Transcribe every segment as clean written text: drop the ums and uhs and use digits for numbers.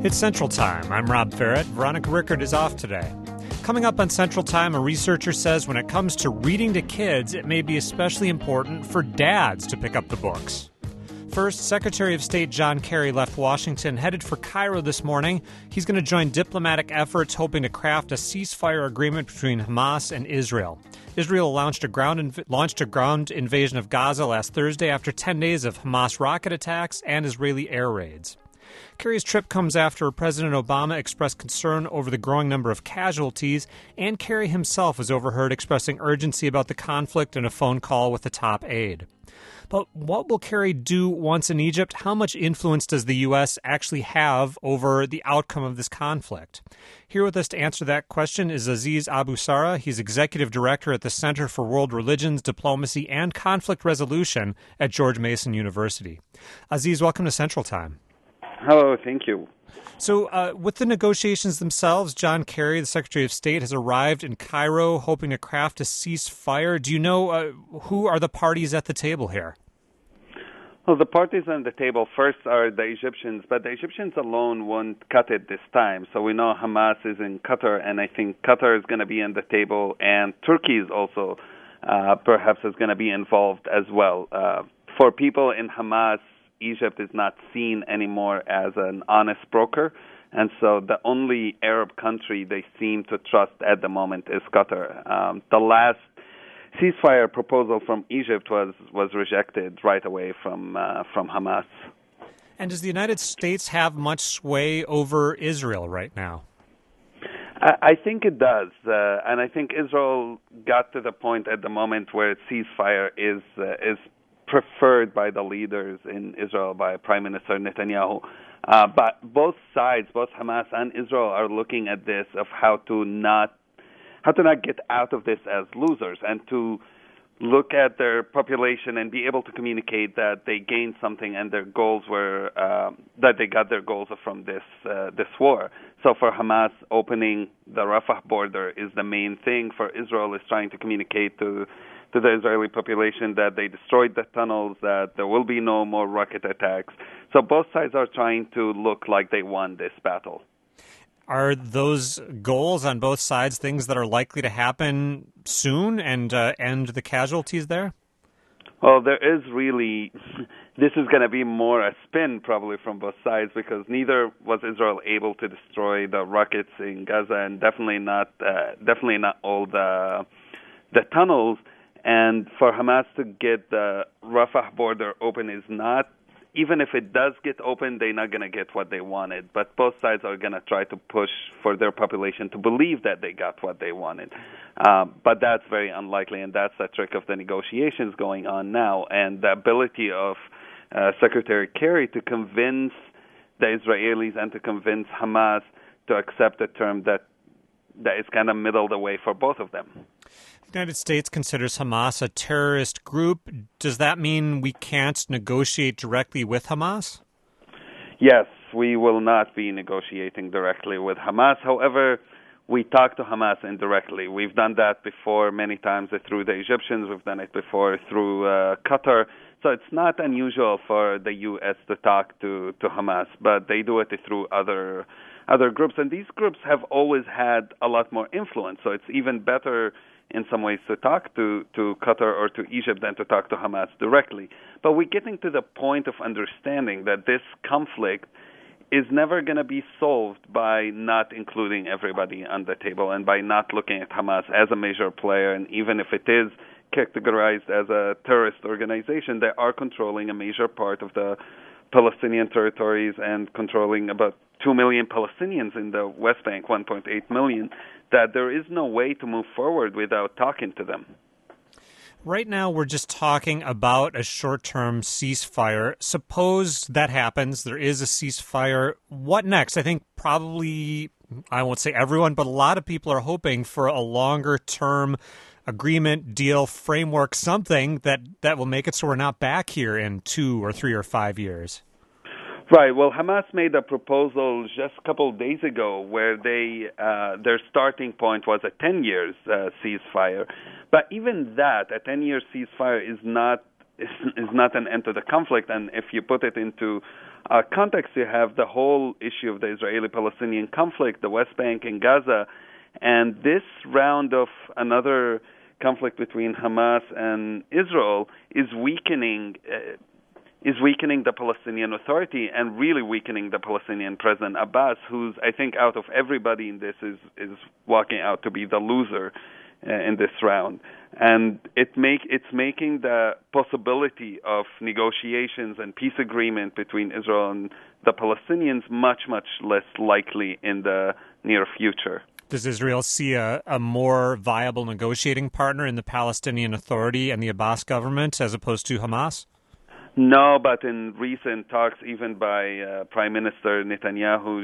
It's Central Time. I'm Rob Ferret. Veronica Rickard is off today. Coming up on Central Time, a researcher says when it comes to reading to kids, it may be especially important for dads to pick up the books. First, Secretary of State John Kerry left Washington, headed for Cairo this morning. He's going to join diplomatic efforts hoping to craft a ceasefire agreement between Hamas and Israel. Israel launched a ground invasion of Gaza last Thursday after 10 days of Hamas rocket attacks and Israeli air raids. Kerry's trip comes after President Obama expressed concern over the growing number of casualties, and Kerry himself was overheard expressing urgency about the conflict in a phone call with a top aide. But what will Kerry do once in Egypt? How much influence does the U.S. actually have over the outcome of this conflict? Here with us to answer that question is Aziz Abu Sara. He's Executive Director at the Center for World Religions, Diplomacy, and Conflict Resolution at George Mason University. Aziz, welcome to Central Time. Hello, thank you. So with the negotiations themselves, John Kerry, the Secretary of State, has arrived in Cairo hoping to craft a ceasefire. Do you know who are the parties at the table here? Well, the parties on the table first are the Egyptians, but the Egyptians alone won't cut it this time. So we know Hamas is in Qatar, and I think Qatar is going to be on the table, and Turkey is also perhaps is going to be involved as well. For people in Hamas, Egypt is not seen anymore as an honest broker, and so the only Arab country they seem to trust at the moment is Qatar. The last ceasefire proposal from Egypt was rejected right away from Hamas. And does the United States have much sway over Israel right now? I think it does, and I think Israel got to the point at the moment where ceasefire is preferred by the leaders in Israel, by Prime Minister Netanyahu. But both sides, both Hamas and Israel, are looking at this of how to not get out of this as losers, and to look at their population and be able to communicate that they gained something and their goals were that they got their goals from this war. So for Hamas, opening the Rafah border is the main thing. For Israel, is trying to communicate to the Israeli population that they destroyed the tunnels, that there will be no more rocket attacks. So both sides are trying to look like they won this battle. Are those goals on both sides things that are likely to happen soon and end the casualties there? Well, there is really, this is going to be more a spin probably from both sides, because neither was Israel able to destroy the rockets in Gaza, and definitely not all the tunnels. And for Hamas to get the Rafah border open is not, even if it does get open, they're not going to get what they wanted. But both sides are going to try to push for their population to believe that they got what they wanted. But that's very unlikely, and that's the trick of the negotiations going on now. And the ability of Secretary Kerry to convince the Israelis and to convince Hamas to accept a term that is kind of middle of the way for both of them. The United States considers Hamas a terrorist group. Does that mean we can't negotiate directly with Hamas? Yes, we will not be negotiating directly with Hamas. However, we talk to Hamas indirectly. We've done that before many times through the Egyptians. We've done it before through Qatar. So it's not unusual for the U.S. to talk to Hamas, but they do it through other groups. And these groups have always had a lot more influence. So it's even better in some ways to talk to Qatar or to Egypt than to talk to Hamas directly. But we're getting to the point of understanding that this conflict is never going to be solved by not including everybody on the table and by not looking at Hamas as a major player. And even if it is categorized as a terrorist organization, they are controlling a major part of the Palestinian territories and controlling about 2 million Palestinians in the West Bank, 1.8 million, that there is no way to move forward without talking to them. Right now, we're just talking about a short-term ceasefire. Suppose that happens, there is a ceasefire. What next? I think probably, I won't say everyone, but a lot of people are hoping for a longer-term agreement, deal, framework, something that will make it so we're not back here in 2 or 3 or 5 years. Right. Well, Hamas made a proposal just a couple of days ago where their starting point was a 10 years ceasefire. But even that, a 10-year ceasefire is not an end to the conflict. And if you put it into context, you have the whole issue of the Israeli-Palestinian conflict, the West Bank and Gaza, and this round of another conflict between Hamas and Israel is weakening the Palestinian Authority and really weakening the Palestinian President Abbas, who's, I think, out of everybody in this, is walking out to be the loser in this round. And it's making the possibility of negotiations and peace agreement between Israel and the Palestinians much, much less likely in the near future. Does Israel see a more viable negotiating partner in the Palestinian Authority and the Abbas government as opposed to Hamas? No, but in recent talks, even by Prime Minister Netanyahu,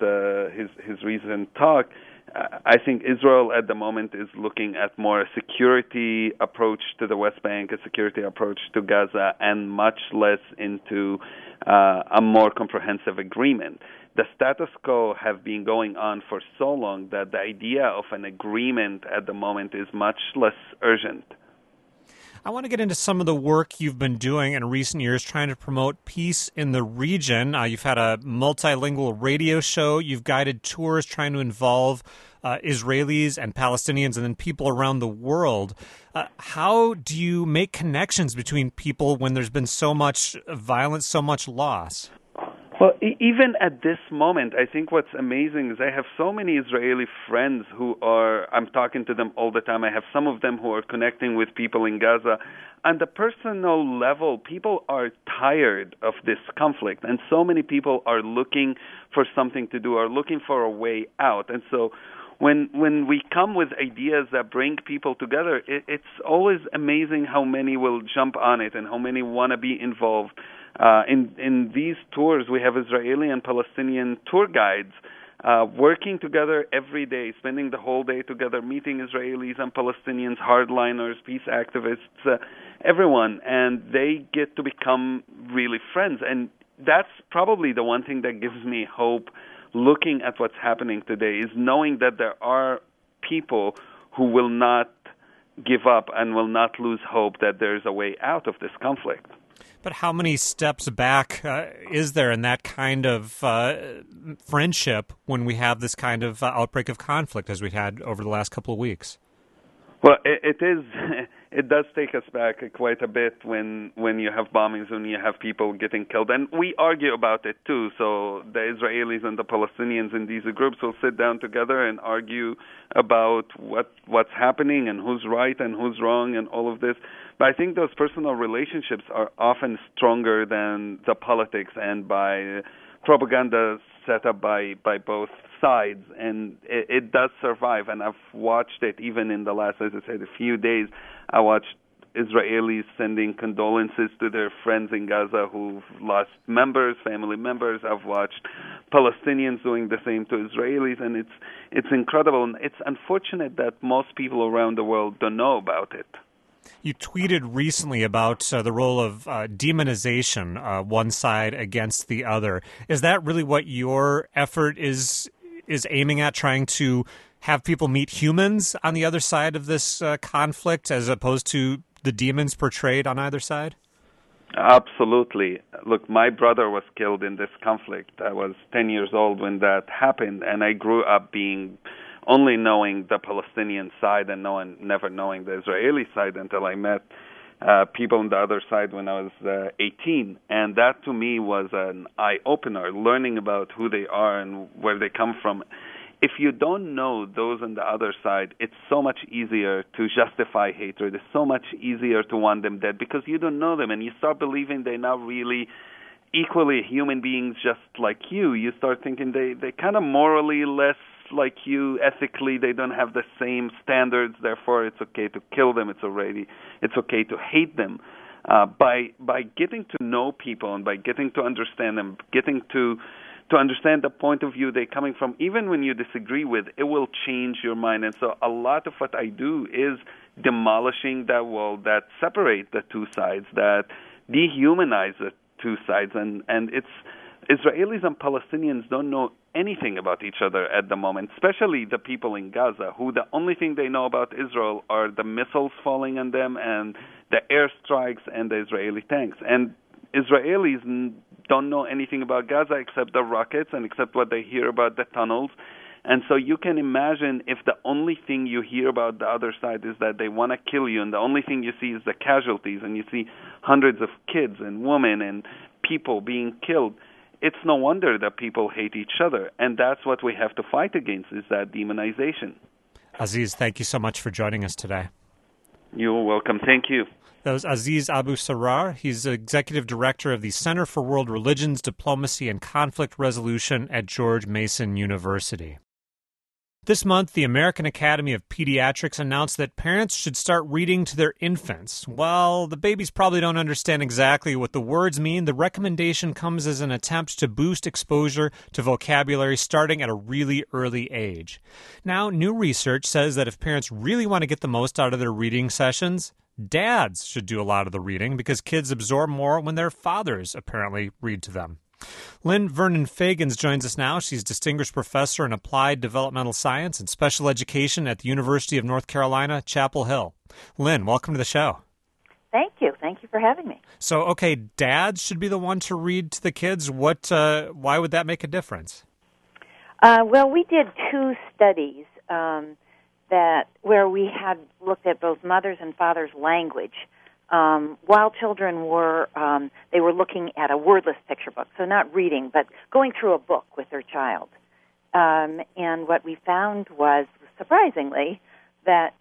his recent talk, I think Israel at the moment is looking at more a security approach to the West Bank, a security approach to Gaza, and much less into a more comprehensive agreement. The status quo have been going on for so long that the idea of an agreement at the moment is much less urgent. I want to get into some of the work you've been doing in recent years trying to promote peace in the region. You've had a multilingual radio show. You've guided tours trying to involve Israelis and Palestinians and then people around the world. How do you make connections between people when there's been so much violence, so much loss? Well, even at this moment, I think what's amazing is I have so many Israeli friends I'm talking to them all the time. I have some of them who are connecting with people in Gaza. On the personal level, people are tired of this conflict, and so many people are looking for something to do, are looking for a way out. And so when we come with ideas that bring people together, it's always amazing how many will jump on it and how many want to be involved. In these tours, we have Israeli and Palestinian tour guides working together every day, spending the whole day together, meeting Israelis and Palestinians, hardliners, peace activists, everyone, and they get to become really friends. And that's probably the one thing that gives me hope looking at what's happening today, is knowing that there are people who will not give up and will not lose hope that there's a way out of this conflict. But how many steps back is there in that kind of friendship when we have this kind of outbreak of conflict as we had over the last couple of weeks? Well, it does take us back quite a bit when you have bombings, when you have people getting killed. And we argue about it too. So the Israelis and the Palestinians in these groups will sit down together and argue about what's happening and who's right and who's wrong and all of this. But I think those personal relationships are often stronger than the politics and by propaganda set up by both sides, and it does survive. And I've watched it even in the last, as I said, a few days. I watched Israelis sending condolences to their friends in Gaza who've lost family members. I've watched Palestinians doing the same to Israelis, and it's incredible. And it's unfortunate that most people around the world don't know about it. You tweeted recently about the role of demonization, one side against the other. Is that really what your effort is aiming at, trying to have people meet humans on the other side of this conflict as opposed to the demons portrayed on either side? Absolutely. Look, my brother was killed in this conflict. I was 10 years old when that happened, and I grew up only knowing the Palestinian side and never knowing the Israeli side until I met people on the other side when I was 18. And that to me was an eye-opener, learning about who they are and where they come from. If you don't know those on the other side, it's so much easier to justify hatred. It's so much easier to want them dead because you don't know them, and you start believing they're not really equally human beings just like you. You start thinking they kind of morally less like you, ethically they don't have the same standards, therefore it's okay to kill them, it's okay to hate them. By getting to know people and by getting to understand them, getting to understand the point of view they're coming from, even when you disagree with, it will change your mind. And so a lot of what I do is demolishing that wall that separates the two sides, that dehumanize the two sides, and it's Israelis and Palestinians don't know anything about each other at the moment, especially the people in Gaza, who the only thing they know about Israel are the missiles falling on them and the airstrikes and the Israeli tanks. And Israelis don't know anything about Gaza except the rockets and except what they hear about the tunnels. And so you can imagine if the only thing you hear about the other side is that they want to kill you, and the only thing you see is the casualties, and you see hundreds of kids and women and people being killed, it's no wonder that people hate each other. And that's what we have to fight against, is that demonization. Aziz, thank you so much for joining us today. You're welcome. Thank you. That was Aziz Abu Sarar. He's Executive Director of the Center for World Religions, Diplomacy, and Conflict Resolution at George Mason University. This month, the American Academy of Pediatrics announced that parents should start reading to their infants. While the babies probably don't understand exactly what the words mean, the recommendation comes as an attempt to boost exposure to vocabulary starting at a really early age. Now, new research says that if parents really want to get the most out of their reading sessions, dads should do a lot of the reading because kids absorb more when their fathers apparently read to them. Lynn Vernon-Fagans joins us now. She's Distinguished Professor in Applied Developmental Science and Special Education at the University of North Carolina, Chapel Hill. Lynn, welcome to the show. Thank you. Thank you for having me. So, okay, dads should be the one to read to the kids. Why would that make a difference? Well, we did two studies where we had looked at both mothers' and fathers' language. While children were looking at a wordless picture book, so not reading, but going through a book with their child. And what we found was, surprisingly, that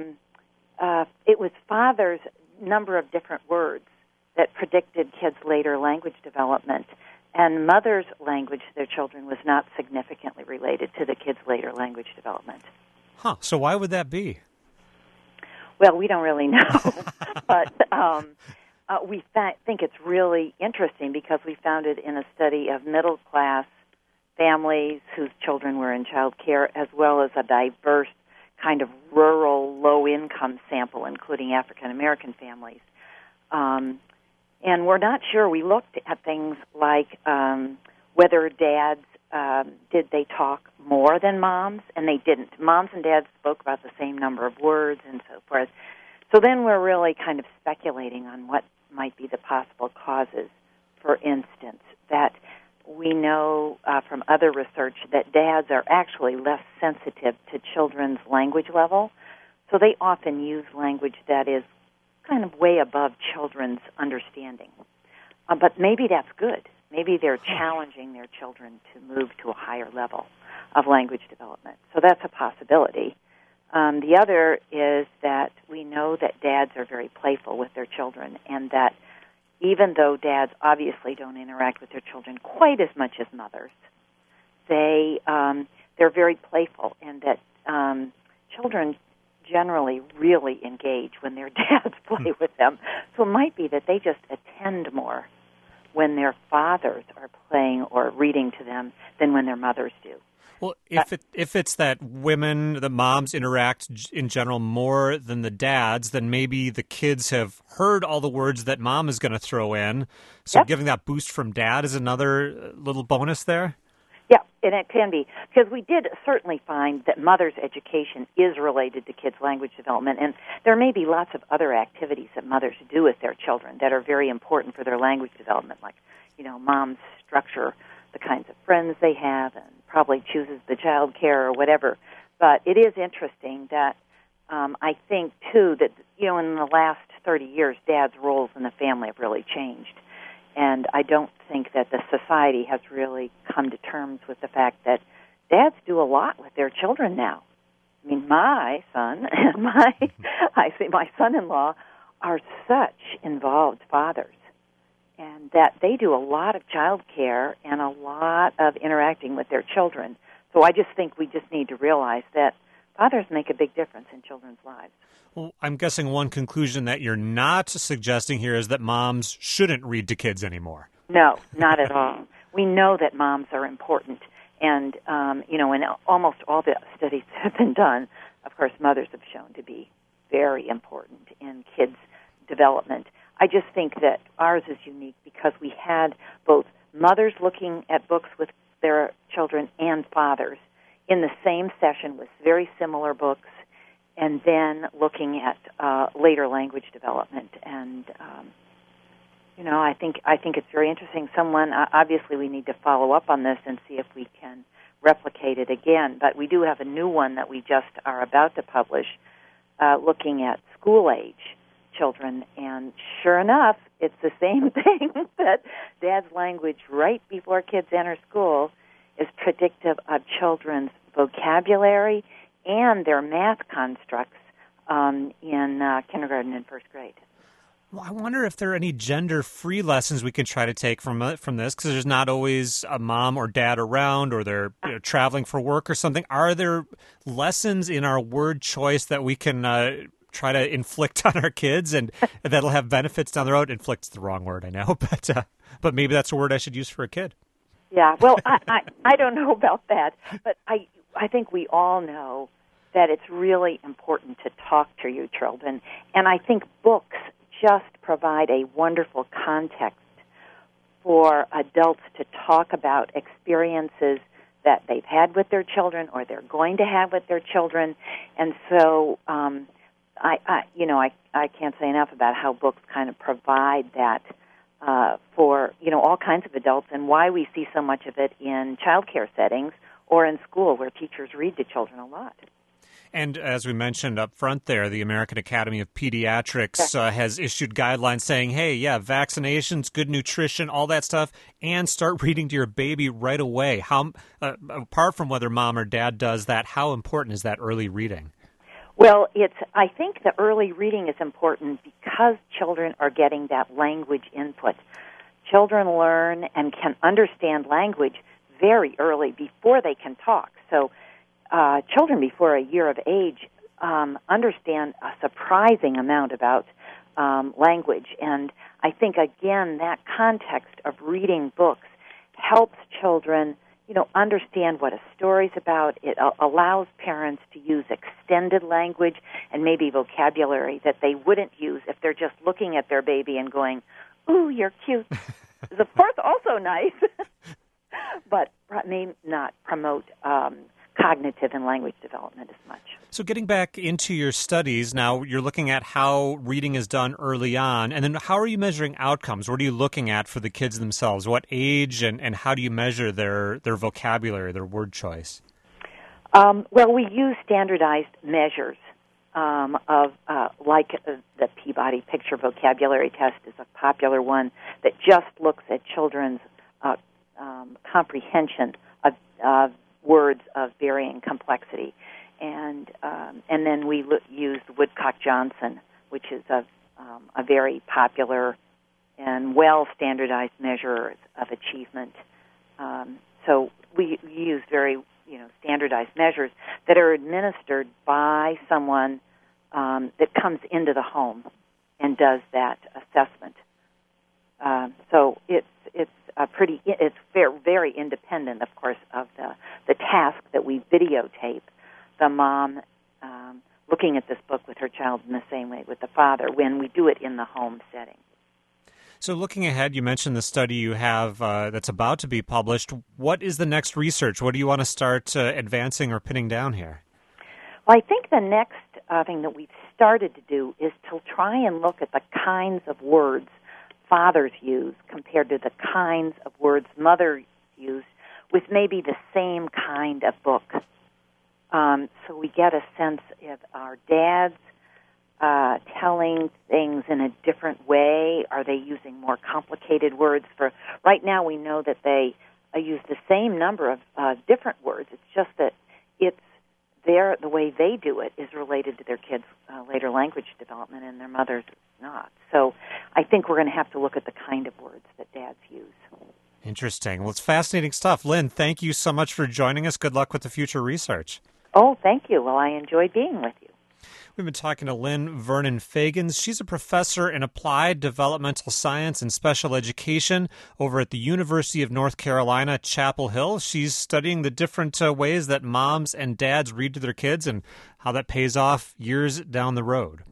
it was fathers' number of different words that predicted kids' later language development, and mothers' language to their children was not significantly related to the kids' later language development. Huh, so why would that be? Well, we don't really know, but we think it's really interesting because we found it in a study of middle-class families whose children were in child care, as well as a diverse kind of rural, low-income sample, including African-American families. And we're not sure. We looked at things like whether dads, did they talk more than moms, and they didn't. Moms and dads spoke about the same number of words and so forth. So then we're really kind of speculating on what might be the possible causes. For instance, that we know from other research that dads are actually less sensitive to children's language level, so they often use language that is kind of way above children's understanding. But maybe that's good. Maybe they're challenging their children to move to a higher level of language development. So that's a possibility. The other is that we know that dads are very playful with their children, and that even though dads obviously don't interact with their children quite as much as mothers, they're very playful, and that children generally really engage when their dads play with them. So it might be that they just attend more when their fathers are playing or reading to them than when their mothers do. Well, if it's that the moms interact in general more than the dads, then maybe the kids have heard all the words that mom is going to throw in. So Yep. Giving that boost from dad is another little bonus there? Yeah, and it can be. Because we did certainly find that mother's education is related to kids' language development, and there may be lots of other activities that mothers do with their children that are very important for their language development, like, moms structure the kinds of friends they have and probably chooses the child care or whatever. But it is interesting that I think, too, that, in the last 30 years, dad's roles in the family have really changed. And I don't think that the society has really come to terms with the fact that dads do a lot with their children now. I mean, my son and my son-in-law are such involved fathers, and that they do a lot of child care and a lot of interacting with their children. So I just think we just need to realize that fathers make a big difference in children's lives. Well, I'm guessing one conclusion that you're not suggesting here is that moms shouldn't read to kids anymore. No, not at all. We know that moms are important. And, in almost all the studies that have been done, of course, mothers have shown to be very important in kids' development. I just think that ours is unique because we had both mothers looking at books with their children and fathers in the same session with very similar books, and then looking at later language development. And I think it's very interesting. Obviously we need to follow up on this and see if we can replicate it again. But we do have a new one that we just are about to publish, looking at school-age children. And sure enough, it's the same thing, that dad's language right before kids enter school is predictive of children's vocabulary and their math constructs in kindergarten and first grade. Well, I wonder if there are any gender-free lessons we can try to take from this, because there's not always a mom or dad around, or they're traveling for work or something. Are there lessons in our word choice that we can try to inflict on our kids, and that'll have benefits down the road? Inflict's the wrong word, I know, but maybe that's a word I should use for a kid. Yeah, well, I don't know about that, but I think we all know that it's really important to talk to your children, and I think books just provide a wonderful context for adults to talk about experiences that they've had with their children or they're going to have with their children. And so I can't say enough about how books kind of provide that for, all kinds of adults, and why we see so much of it in childcare settings or in school where teachers read to children a lot. And as we mentioned up front there, the American Academy of Pediatrics has issued guidelines saying, hey, vaccinations, good nutrition, all that stuff, and start reading to your baby right away. How, apart from whether mom or dad does that, how important is that early reading? Well, I think the early reading is important because children are getting that language input. Children learn and can understand language very early before they can talk. So children before a year of age understand a surprising amount about language. And I think, again, that context of reading books helps children, understand what a story's about. It allows parents to use extended language and maybe vocabulary that they wouldn't use if they're just looking at their baby and going, ooh, you're cute. It's, of course, also nice, but may not promote cognitive and language development as much. So getting back into your studies, now you're looking at how reading is done early on, and then how are you measuring outcomes? What are you looking at for the kids themselves? What age and how do you measure their vocabulary, their word choice? Well, we use standardized measures like the Peabody Picture Vocabulary Test is a popular one that just looks at children's comprehension of words of varying complexity, and then we use Woodcock-Johnson, which is a very popular and well standardized measure of achievement. So we use very standardized measures that are administered by someone that comes into the home and does that assessment. So it's very, very independent, of course, of the task that we videotape the mom looking at this book with her child in the same way with the father when we do it in the home setting. So looking ahead, you mentioned the study you have that's about to be published. What is the next research? What do you want to start advancing or pinning down here? Well, I think the next thing that we've started to do is to try and look at the kinds of words fathers use compared to the kinds of words mothers use with maybe the same kind of book. So we get a sense of our dads telling things in a different way. Are they using more complicated words? Right now we know that they use the same number of different words. It's just that the way they do it is related to their kids' later language development, and their mothers is not. So I think we're going to have to look at the kind of words that dads use. Interesting. Well, it's fascinating stuff. Lynn, thank you so much for joining us. Good luck with the future research. Oh, thank you. Well, I enjoyed being with you. We've been talking to Lynn Vernon-Fagans. She's a professor in applied developmental science and special education over at the University of North Carolina, Chapel Hill. She's studying the different ways that moms and dads read to their kids and how that pays off years down the road.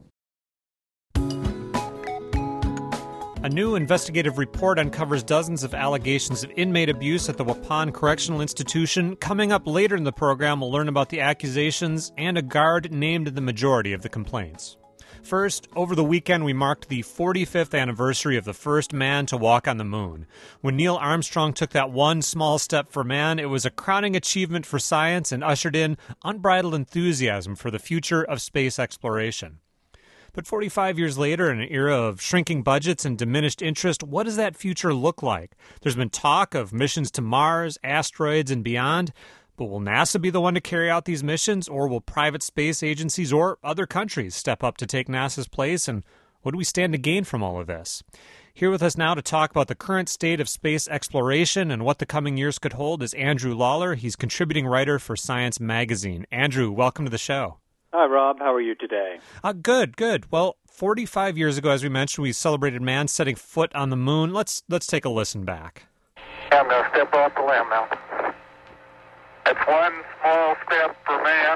A new investigative report uncovers dozens of allegations of inmate abuse at the Waupun Correctional Institution. Coming up later in the program, we'll learn about the accusations and a guard named in the majority of the complaints. First, over the weekend, we marked the 45th anniversary of the first man to walk on the moon. When Neil Armstrong took that one small step for man, it was a crowning achievement for science and ushered in unbridled enthusiasm for the future of space exploration. But 45 years later, in an era of shrinking budgets and diminished interest, what does that future look like? There's been talk of missions to Mars, asteroids, and beyond. But will NASA be the one to carry out these missions, or will private space agencies or other countries step up to take NASA's place? And what do we stand to gain from all of this? Here with us now to talk about the current state of space exploration and what the coming years could hold is Andrew Lawler. He's contributing writer for Science Magazine. Andrew, welcome to the show. Hi, Rob. How are you today? Good. Well, 45 years ago, as we mentioned, we celebrated man setting foot on the moon. Let's take a listen back. I'm going to step off the limb now. It's one small step for man,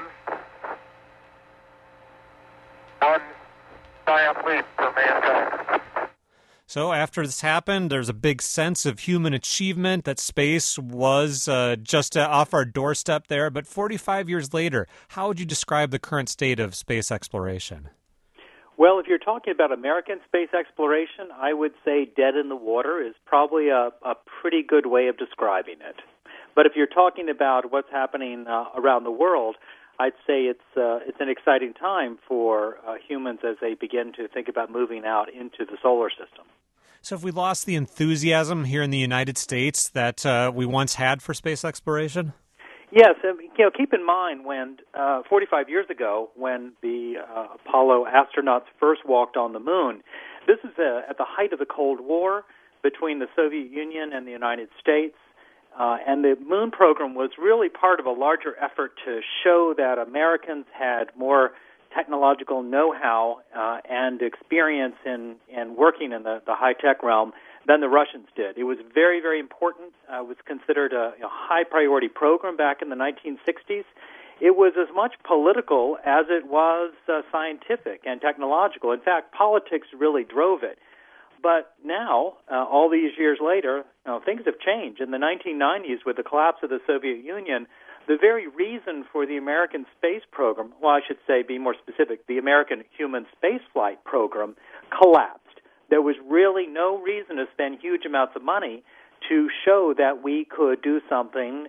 one giant leap for mankind. So after this happened, there's a big sense of human achievement that space was just off our doorstep there. But 45 years later, how would you describe the current state of space exploration? Well, if you're talking about American space exploration, I would say dead in the water is probably a pretty good way of describing it. But if you're talking about what's happening around the world, I'd say it's an exciting time for humans as they begin to think about moving out into the solar system. So have we lost the enthusiasm here in the United States that we once had for space exploration? Yes. Keep in mind when 45 years ago, when the Apollo astronauts first walked on the moon, this is at the height of the Cold War between the Soviet Union and the United States. And the moon program was really part of a larger effort to show that Americans had more technological know-how and experience in working in the high-tech realm than the Russians did. It was very, very important. It was considered a high-priority program back in the 1960s. It was as much political as it was scientific and technological. In fact, politics really drove it. But now, all these years later, things have changed. In the 1990s, with the collapse of the Soviet Union, the very reason for the American space program, well, I should say, be more specific, the American human spaceflight program collapsed. There was really no reason to spend huge amounts of money to show that we could do something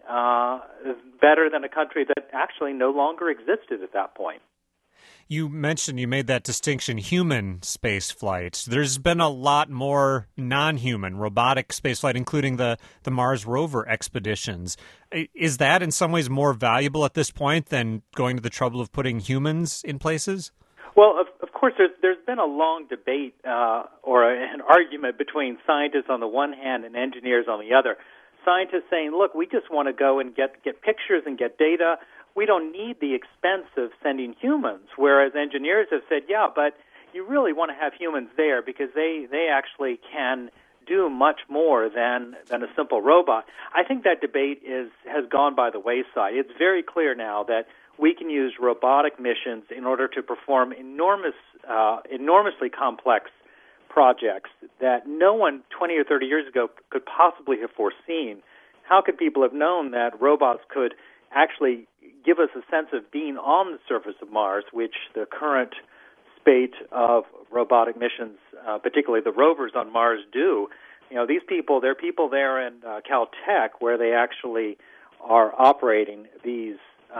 better than a country that actually no longer existed at that point. You made that distinction, human space flight. There's been a lot more non-human, robotic space flight, including the Mars rover expeditions. Is that in some ways more valuable at this point than going to the trouble of putting humans in places? Well, of course, there's been a long debate or an argument between scientists on the one hand and engineers on the other. Scientists saying, look, we just want to go and get pictures and get data. We don't need the expense of sending humans, whereas engineers have said, yeah, but you really want to have humans there because they actually can do much more than a simple robot. I think that debate has gone by the wayside. It's very clear now that we can use robotic missions in order to perform enormously complex projects that no one 20 or 30 years ago could possibly have foreseen. How could people have known that robots could actually give us a sense of being on the surface of Mars, which the current spate of robotic missions, particularly the rovers on Mars, do? These people, there are people there in Caltech where they actually are operating these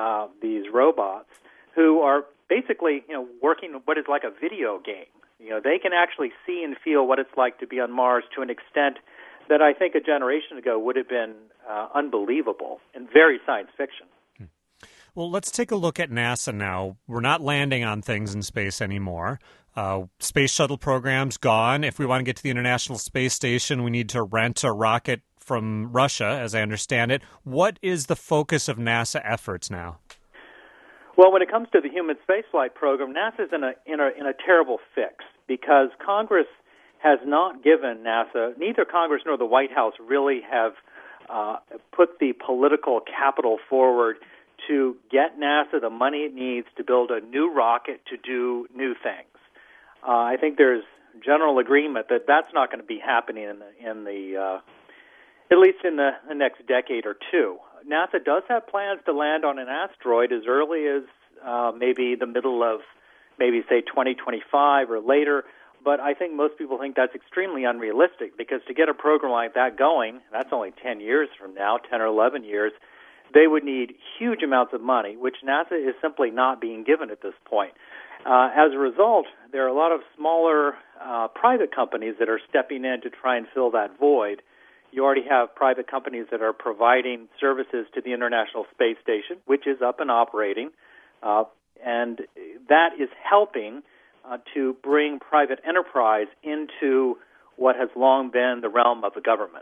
robots who are basically, working what is like a video game. They can actually see and feel what it's like to be on Mars to an extent that I think a generation ago would have been unbelievable and very science fiction. Well, let's take a look at NASA now. We're not landing on things in space anymore. Space shuttle program's gone. If we want to get to the International Space Station, we need to rent a rocket from Russia, as I understand it. What is the focus of NASA efforts now? Well, when it comes to the human spaceflight program, NASA's in a terrible fix because Congress has not given NASA, neither Congress nor the White House really have put the political capital forward to get NASA the money it needs to build a new rocket to do new things. I think there's general agreement that that's not going to be happening in the at least in the next decade or two. NASA does have plans to land on an asteroid as early as maybe the middle of maybe say 2025 or later. But I think most people think that's extremely unrealistic, because to get a program like that going, that's only 10 years from now, 10 or 11 years, they would need huge amounts of money, which NASA is simply not being given at this point. As a result, there are a lot of smaller private companies that are stepping in to try and fill that void. You already have private companies that are providing services to the International Space Station, which is up and operating, and that is helping to bring private enterprise into what has long been the realm of the government.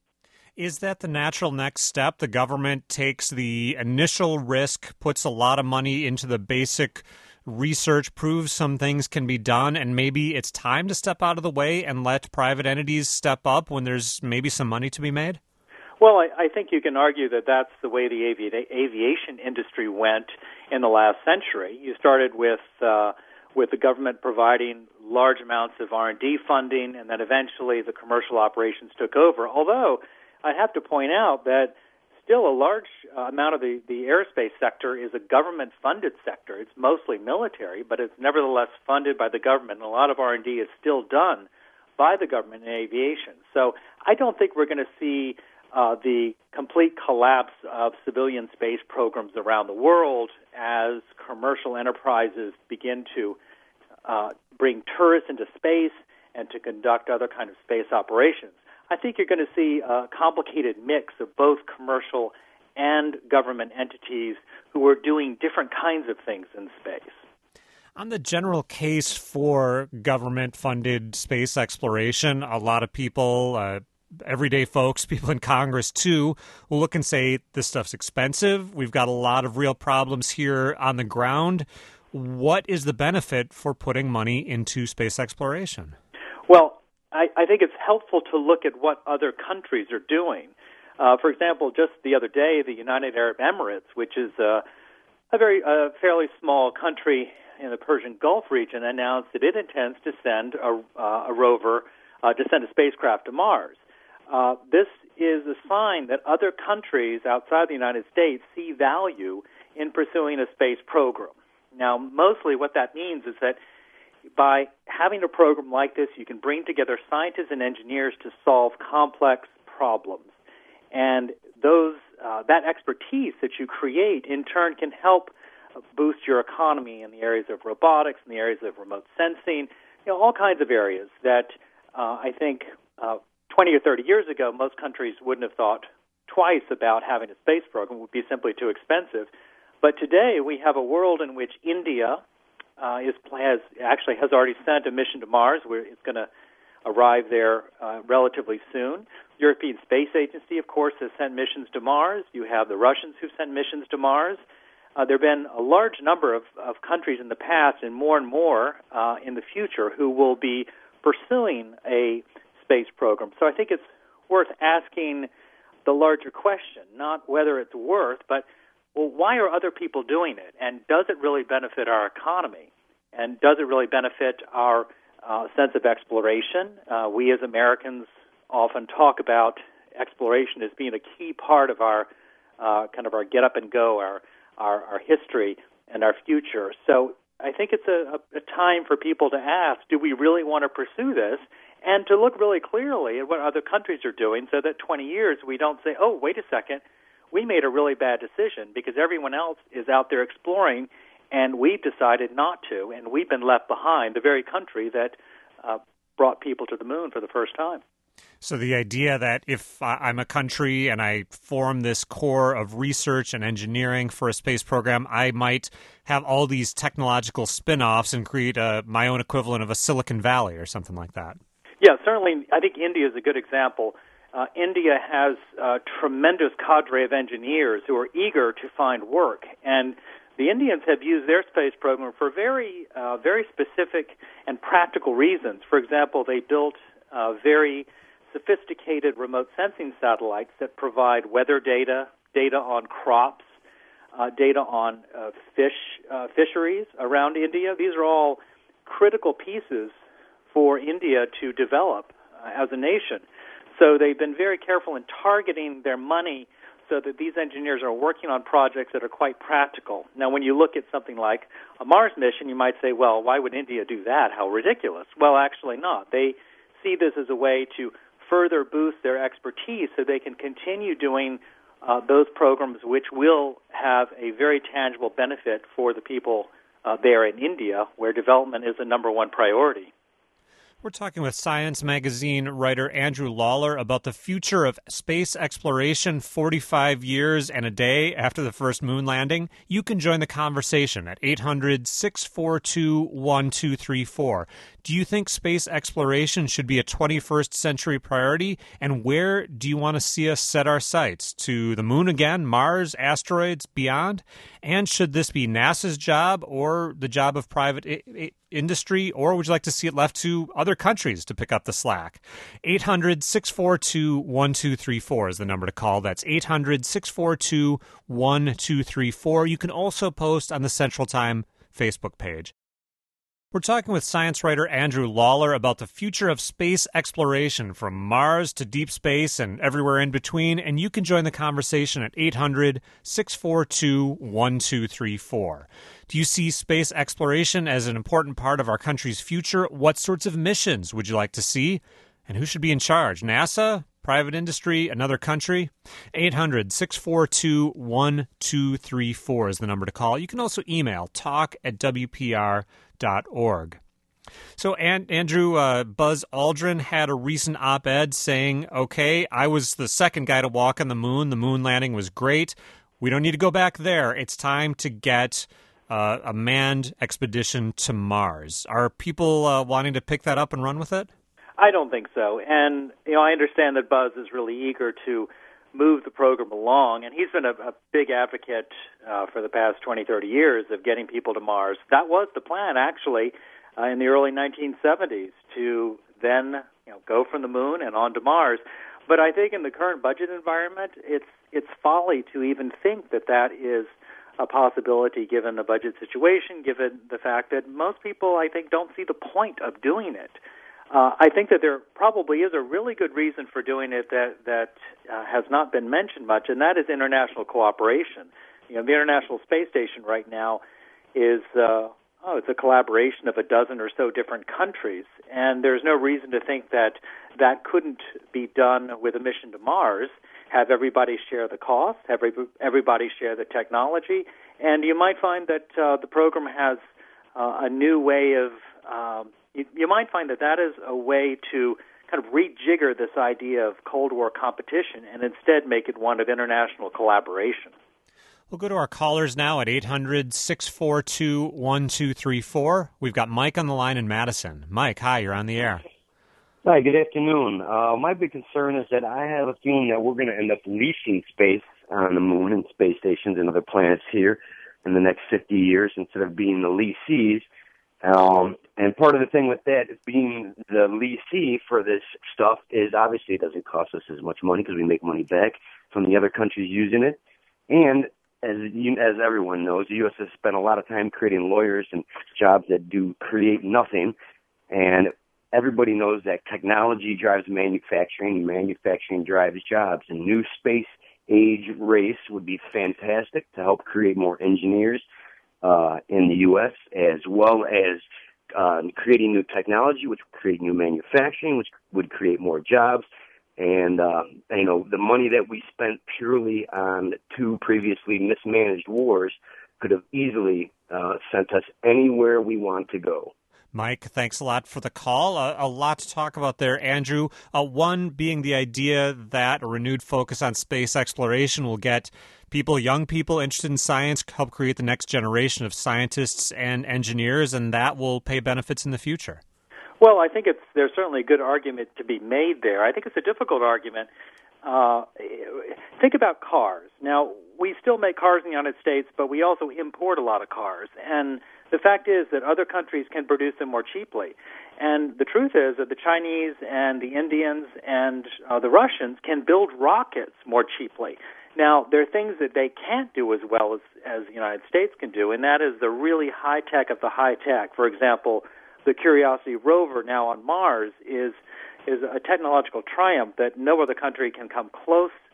Is that the natural next step? The government takes the initial risk, puts a lot of money into the basic research, proves some things can be done, and maybe it's time to step out of the way and let private entities step up when there's maybe some money to be made? Well, I think you can argue that that's the way the aviation industry went in the last century. You started with the government providing large amounts of R&D funding, and then eventually the commercial operations took over. Although I have to point out that still a large amount of the aerospace sector is a government-funded sector. It's mostly military, but it's nevertheless funded by the government, and a lot of R&D is still done by the government in aviation. So I don't think we're going to see the complete collapse of civilian space programs around the world as commercial enterprises begin to bring tourists into space and to conduct other kind of space operations. I think you're going to see a complicated mix of both commercial and government entities who are doing different kinds of things in space. On the general case for government-funded space exploration, a lot of people, everyday folks, people in Congress too, will look and say, this stuff's expensive. We've got a lot of real problems here on the ground. What is the benefit for putting money into space exploration? Well, I think it's helpful to look at what other countries are doing. For example, just the other day, the United Arab Emirates, which is a fairly small country in the Persian Gulf region, announced that it intends to send a rover, to send a spacecraft to Mars. This is a sign that other countries outside the United States see value in pursuing a space program. Now, mostly what that means is that by having a program like this, you can bring together scientists and engineers to solve complex problems. And that expertise that you create, in turn, can help boost your economy in the areas of robotics, in the areas of remote sensing, all kinds of areas that I think 20 or 30 years ago, most countries wouldn't have thought twice about having a space program. It would be simply too expensive. But today, we have a world in which India has already sent a mission to Mars, where it's going to arrive there relatively soon. The European Space Agency, of course, has sent missions to Mars. You have the Russians who've sent missions to Mars. There have been a large number of countries in the past, and more in the future, who will be pursuing a space program. So I think it's worth asking the larger question, not whether it's worth, but well, why are other people doing it? And does it really benefit our economy? And does it really benefit our sense of exploration? We as Americans often talk about exploration as being a key part of our kind of our get up and go, our history and our future. So I think it's a time for people to ask, do we really want to pursue this? And to look really clearly at what other countries are doing, so that 20 years we don't say, oh, wait a second, we made a really bad decision because everyone else is out there exploring, and we've decided not to, and we've been left behind, the very country that brought people to the moon for the first time. So the idea that if I'm a country and I form this core of research and engineering for a space program, I might have all these technological spin-offs and create my own equivalent of a Silicon Valley or something like that. Yeah, certainly. I think India is a good example. India has a tremendous cadre of engineers who are eager to find work, and the Indians have used their space program for very specific and practical reasons. For example, they built very sophisticated remote sensing satellites that provide weather data on crops, data on fisheries around India. These are all critical pieces for India to develop as a nation. So they've been very careful in targeting their money so that these engineers are working on projects that are quite practical. Now, when you look at something like a Mars mission, you might say, well, why would India do that? How ridiculous. Well, actually not. They see this as a way to further boost their expertise so they can continue doing those programs which will have a very tangible benefit for the people there in India, where development is the number one priority. We're talking with Science Magazine writer Andrew Lawler about the future of space exploration 45 years and a day after the first moon landing. You can join the conversation at 800-642-1234. Do you think space exploration should be a 21st century priority? And where do you want to see us set our sights? To the moon again, Mars, asteroids, beyond? And should this be NASA's job or the job of private industry, or would you like to see it left to other countries to pick up the slack? 800-642-1234 is the number to call. That's 800-642-1234. You can also post on the Central Time Facebook page. We're talking with science writer Andrew Lawler about the future of space exploration from Mars to deep space and everywhere in between, and you can join the conversation at 800-642-1234. Do you see space exploration as an important part of our country's future? What sorts of missions would you like to see? And who should be in charge? NASA? Private industry? Another country? 800-642-1234 is the number to call. You can also email talk@WPR.org. So, Andrew, Buzz Aldrin had a recent op-ed saying, okay, I was the second guy to walk on the moon. The moon landing was great. We don't need to go back there. It's time to get a manned expedition to Mars. Are people wanting to pick that up and run with it? I don't think so. And, I understand that Buzz is really eager to move the program along, and he's been a big advocate for the past 20, 30 years of getting people to Mars. That was the plan, actually, in the early 1970s, to then go from the moon and on to Mars. But I think in the current budget environment, it's folly to even think that is a possibility given the budget situation, given the fact that most people, I think, don't see the point of doing it. I think that there probably is a really good reason for doing it that has not been mentioned much, and that is international cooperation. The International Space Station right now is it's a collaboration of a dozen or so different countries, and there's no reason to think that couldn't be done with a mission to Mars. Have everybody share the cost, have everybody share the technology, and you might find that the program has a new way of you might find that is a way to kind of rejigger this idea of Cold War competition and instead make it one of international collaboration. We'll go to our callers now at 800-642-1234. We've got Mike on the line in Madison. Mike, hi, you're on the air. Hi, good afternoon. My big concern is that I have a feeling that we're going to end up leasing space on the moon and space stations and other planets here in the next 50 years instead of being the lessees. And part of the thing with that is being the lessee for this stuff is obviously it doesn't cost us as much money because we make money back from the other countries using it. And as everyone knows, the U.S. has spent a lot of time creating lawyers and jobs that do create nothing. And everybody knows that technology drives manufacturing, and manufacturing drives jobs. And new space age race would be fantastic to help create more engineers in the U.S., as well as creating new technology, which would create new manufacturing, which would create more jobs. And, the money that we spent purely on two previously mismanaged wars could have easily sent us anywhere we want to go. Mike, thanks a lot for the call. A lot to talk about there, Andrew. One being the idea that a renewed focus on space exploration will get young people interested in science, help create the next generation of scientists and engineers, and that will pay benefits in the future. Well, I think there's certainly a good argument to be made there. I think it's a difficult argument. Think about cars. Now, we still make cars in the United States, but we also import a lot of cars. And the fact is that other countries can produce them more cheaply. And the truth is that the Chinese and the Indians and the Russians can build rockets more cheaply. Now, there are things that they can't do as well as the United States can do, and that is the really high-tech of the high-tech. For example, the Curiosity rover now on Mars is a technological triumph that no other country can come close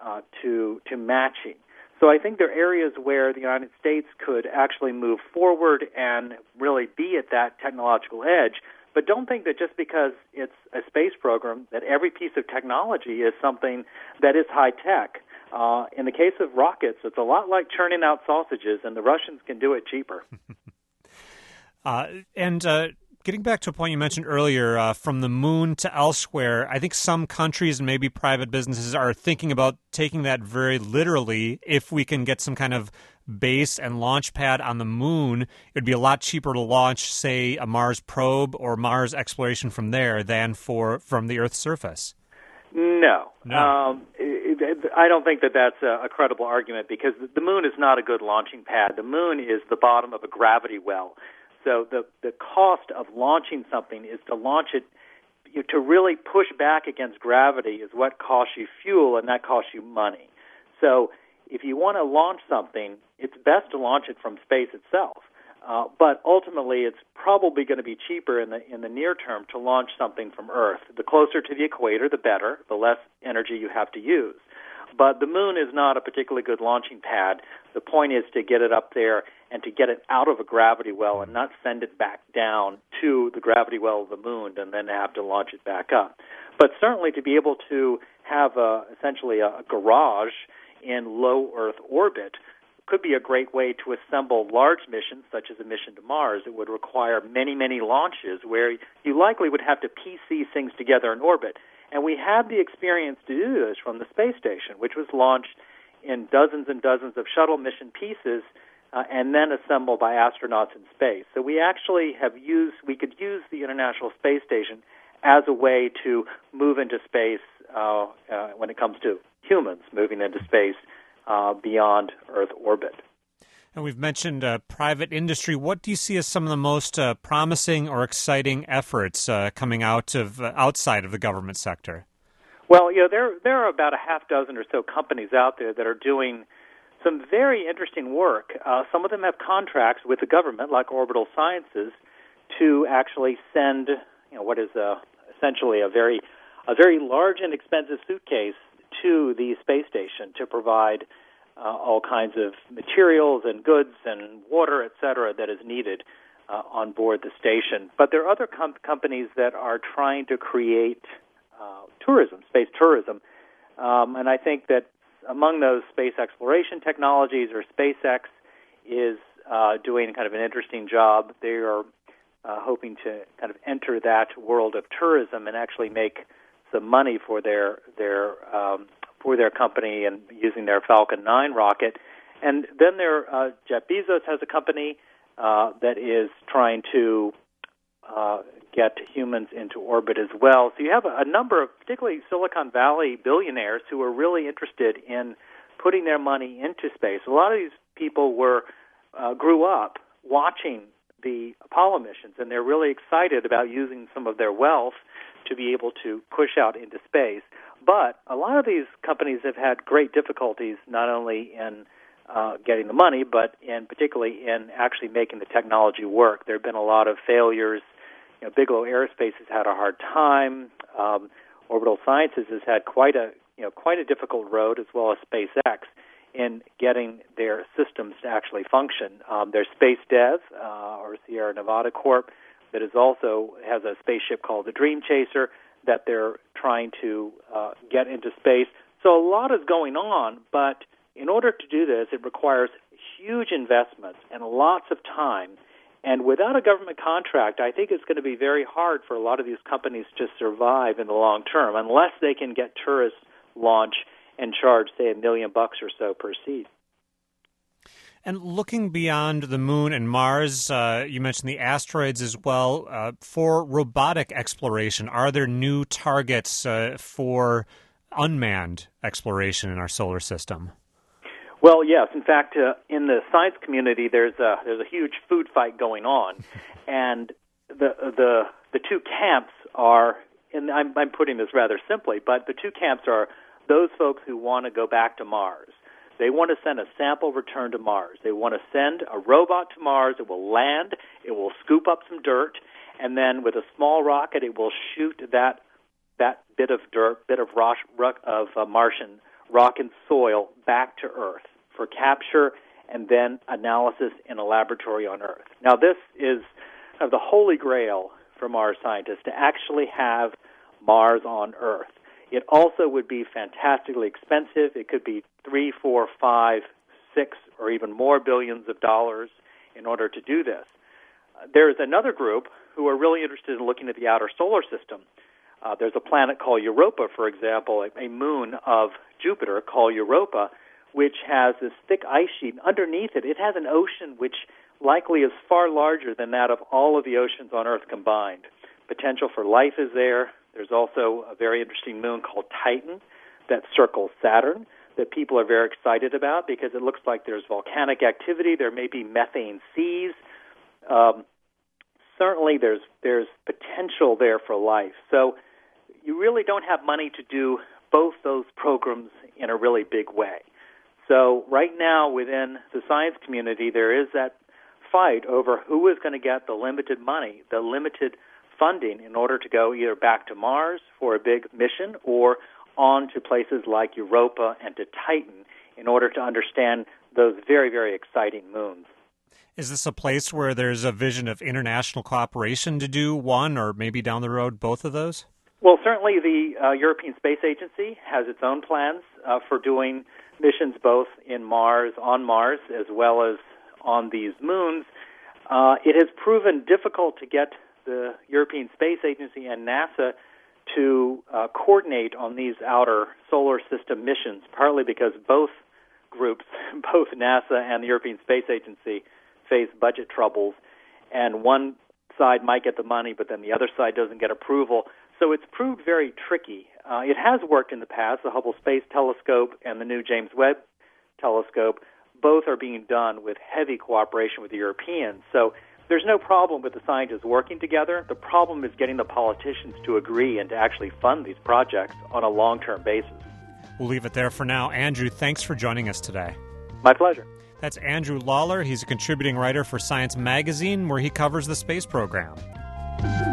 to matching. So I think there are areas where the United States could actually move forward and really be at that technological edge. But don't think that just because it's a space program that every piece of technology is something that is high-tech. In the case of rockets, it's a lot like churning out sausages, and the Russians can do it cheaper. Getting back to a point you mentioned earlier, from the moon to elsewhere, I think some countries and maybe private businesses are thinking about taking that very literally. If we can get some kind of base and launch pad on the moon, it would be a lot cheaper to launch, say, a Mars probe or Mars exploration from there than from the Earth's surface. No. I don't think that that's a credible argument, because the moon is not a good launching pad. The moon is the bottom of a gravity well. So the cost of launching something is to launch it, to really push back against gravity is what costs you fuel, and that costs you money. So if you want to launch something, it's best to launch it from space itself. But ultimately, it's probably going to be cheaper in the near term to launch something from Earth. The closer to the equator, the better, the less energy you have to use. But the moon is not a particularly good launching pad. The point is to get it up there and to get it out of a gravity well and not send it back down to the gravity well of the moon and then have to launch it back up. But certainly to be able to have essentially a garage in low Earth orbit could be a great way to assemble large missions, such as a mission to Mars. It would require many, many launches where you likely would have to piece these things together in orbit. And we have the experience to do this from the space station, which was launched in dozens and dozens of shuttle mission pieces and then assembled by astronauts in space. So we actually we could use the International Space Station as a way to move into space when it comes to humans moving into space beyond Earth orbit. And we've mentioned private industry. What do you see as some of the most promising or exciting efforts coming outside of the government sector? Well, there are about a half dozen or so companies out there that are doing some very interesting work. Some of them have contracts with the government, like Orbital Sciences, to actually send what is essentially a very large and expensive suitcase to the space station to provide all kinds of materials and goods and water, et cetera, that is needed on board the station. But there are other companies that are trying to create tourism, space tourism, and I think that among those space exploration technologies, or SpaceX is doing kind of an interesting job. They are hoping to kind of enter that world of tourism and actually make some money for their company and using their Falcon 9 rocket. And then Jeff Bezos has a company that is trying to get humans into orbit as well. So you have a number of, particularly Silicon Valley billionaires, who are really interested in putting their money into space. A lot of these people grew up watching the Apollo missions, and they're really excited about using some of their wealth to be able to push out into space. But a lot of these companies have had great difficulties, not only in getting the money, but particularly in actually making the technology work. There have been a lot of failures. Bigelow Aerospace has had a hard time. Orbital Sciences has had quite a difficult road, as well as SpaceX, in getting their systems to actually function. There's Space Dev, or Sierra Nevada Corp, that also has a spaceship called the Dream Chaser that they're trying to get into space. So a lot is going on, but in order to do this, it requires huge investments and lots of time. And without a government contract, I think it's going to be very hard for a lot of these companies to survive in the long term, unless they can get tourists launch and charge, say, $1 million or so per seat. And looking beyond the moon and Mars, you mentioned the asteroids as well. For robotic exploration, are there new targets for unmanned exploration in our solar system? Well, yes. In fact, in the science community, there's a huge food fight going on, and the two camps are, and I'm putting this rather simply, but the two camps are those folks who want to go back to Mars. They want to send a sample return to Mars. They want to send a robot to Mars. It will land. It will scoop up some dirt, and then with a small rocket, it will shoot that bit of dirt, bit of Martian rock and soil back to Earth for capture and then analysis in a laboratory on Earth. Now, this is the holy grail for Mars scientists, to actually have Mars on Earth. It also would be fantastically expensive. It could be 3, 4, 5, 6, or even more billions of dollars in order to do this. There's another group who are really interested in looking at the outer solar system. There's a planet called Europa, for example, a moon of Jupiter called Europa, which has this thick ice sheet. Underneath it, it has an ocean which likely is far larger than that of all of the oceans on Earth combined. Potential for life is there. There's also a very interesting moon called Titan that circles Saturn that people are very excited about because it looks like there's volcanic activity. There may be methane seas. Certainly there's potential there for life. So you really don't have money to do both those programs in a really big way. So right now within the science community, there is that fight over who is going to get the limited money, the limited funding in order to go either back to Mars for a big mission or on to places like Europa and to Titan in order to understand those very, very exciting moons. Is this a place where there's a vision of international cooperation to do one or maybe down the road both of those? Well, certainly the European Space Agency has its own plans for doing missions both on Mars, as well as on these moons. It has proven difficult to get the European Space Agency and NASA to coordinate on these outer solar system missions, partly because both groups, both NASA and the European Space Agency, face budget troubles, and one side might get the money, but then the other side doesn't get approval. So it's proved very tricky. It has worked in the past. The Hubble Space Telescope and the new James Webb Telescope both are being done with heavy cooperation with the Europeans. So there's no problem with the scientists working together. The problem is getting the politicians to agree and to actually fund these projects on a long-term basis. We'll leave it there for now. Andrew, thanks for joining us today. My pleasure. That's Andrew Lawler. He's a contributing writer for Science Magazine, where he covers the space program.